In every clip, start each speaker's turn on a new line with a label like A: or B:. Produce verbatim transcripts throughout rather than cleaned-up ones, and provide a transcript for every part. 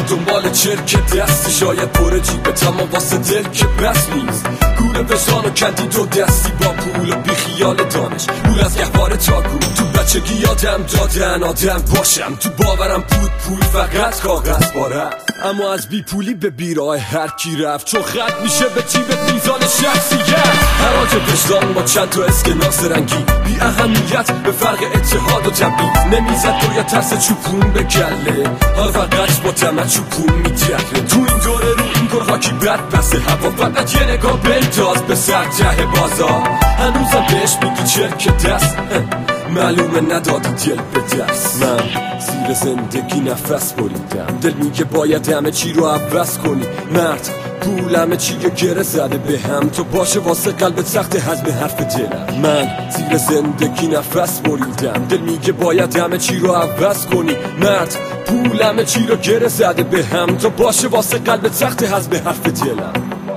A: دنبال چرک دستی شاید پر جیبت اما واسه دل که بس نیست. گوره وجدان و کندی دو دستی با پول و بی خیال دانش پول از گهواره تا گول. تو بچگی یادم دادن آدم باشم، تو باورم بود پول فقط کاغذ باره، اما از بی پولی به بیراه هر کی رفت چون خط میشه به جیبت میزان شخصیت. حراج وجدان با چند تا اسکناس رنگی بی اهمیت به فرق اتحاد و تبعید نمیزد باید ترس چوپون به گله، حالا فقط با تمت چوپون میتره. تو این دوره رو این گرها خاکی بد بسه هوا فقط یه نگاه بنداز به سر ته بازار. هنوزم بهش میگی چرک دست معلومه ندادی دل به دست. من زیر زندگی نفس بریدم، دل میگه باید همه چی رو عوض کنی. مرد پول همه چی گره زده به هم، تو باشه واسه قلبت سخت هضم حرف دلم. من زیر زندگی نفس بریدم، دل میگه باید همه چی رو عوض کنی. مرد پول همه چی رو گره زده به هم، تو باشه واسه قلبت سخت هضم حرف دلم.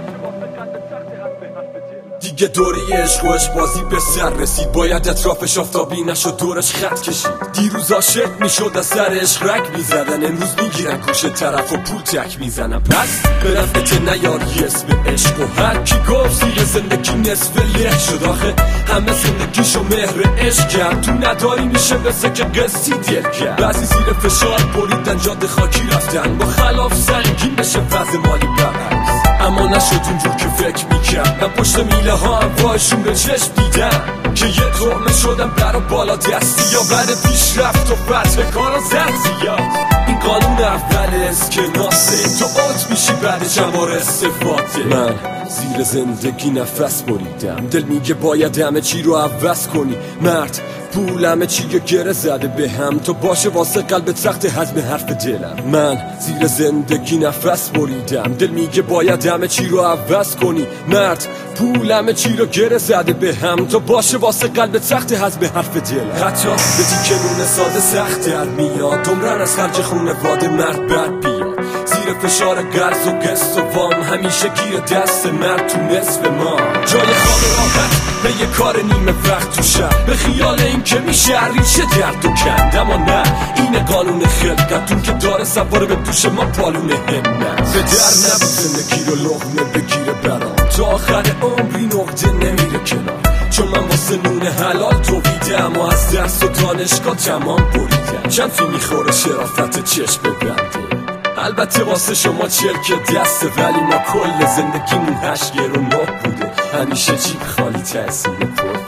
A: دیگه دوری عشق و عشق بازی به سر رسید، باید اطرافش آفتابی نشد دورش خط کشید. دیروز عاشق میشد از سر عشق رگ میزدن، امروز میگیرن کوشه طرف و پول تک میزنن. پس به نفعت نیاری اسم عشق و هر کی گفت زیر زندگی نصف له شد. آخه همه زندگیشو مهر عشق کرد، تو نداری میشه بسه که قصی دل کرد. بعضی زیر فشار بریدن جاده خاکی رفتن، با خلاف سنگین بشه وضع مالی برعکس، اما نشد اونجور که فکر میکرد. من پشت میله ها هم وایشون به چشم دیدم که یه طعمه شدم در و بالا دستی یا بعد پیشرفت و فتح کارا زد زیاد. این قانون اول اسکناسه، تو اوت میشی بعد چمار استفاده. من زیر زندگی نفس بریدم، دل میگه باید همه چی رو عوض کنی. مرد پول همه چی گره زده به هم، تو باشه واسه قلبت سخت هضم حرف دلم. من زیر زندگی نفس بریدم، دل میگه باید همه چی رو عوض کنی. مرد پول همه چی رو گره زده به هم، تو باشه واسه قلبت سخت هضم حرف دلم. حتی به تیکه نون ساده سخت در میاد، عمرن از خرج خونواده مرد بد بیاد. زیر فشار قرض و قسط و وام همیشه گیر دست مرد تو نصف ما. جای خواب راحت به یه کار نیمه وقت تو شب، به خیال این که میشه ریشه درد و کند. اما نه این قانون خلقتون که داره سواره به دوش ما پالون همت. به در نبود زندگی رو لقمه بگیره برام، تا آخر عمری نقطه نمیره کنار. چون من واسه نون حلال توفیدم و از درس و دانشگاه تمام بریدم. چند فی میخوره شرافت چشم ببنده، البته واسه شما چرک دسته، ولی ما کل زندگیمون هشت گیر و نه بوده. همیشه جیب خالی تحصیل پر